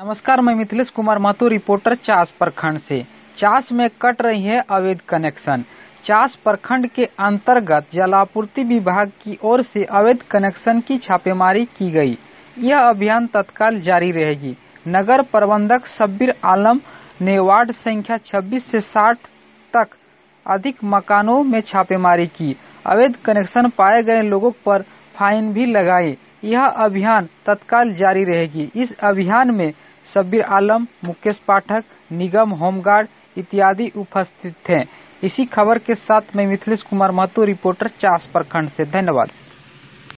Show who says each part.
Speaker 1: नमस्कार, मैं मिथिलेश कुमार महतो, रिपोर्टर चास प्रखंड से। चास में कट रही है अवैध कनेक्शन। चास प्रखंड के अंतर्गत जलापूर्ति विभाग की ओर से अवैध कनेक्शन की छापेमारी की गई। यह अभियान तत्काल जारी रहेगी। नगर प्रबंधक शब्बीर आलम ने वार्ड संख्या 26 से 60 तक अधिक मकानों में छापेमारी की। अवैध कनेक्शन पाए गए लोगों पर फाइन भी लगाए। यह अभियान तत्काल जारी रहेगी। इस अभियान में शब्बीर आलम, मुकेश पाठक, निगम होमगार्ड इत्यादि उपस्थित थे। इसी खबर के साथ मैं मिथिलेश कुमार महतो, रिपोर्टर चास प्रखंड से। धन्यवाद।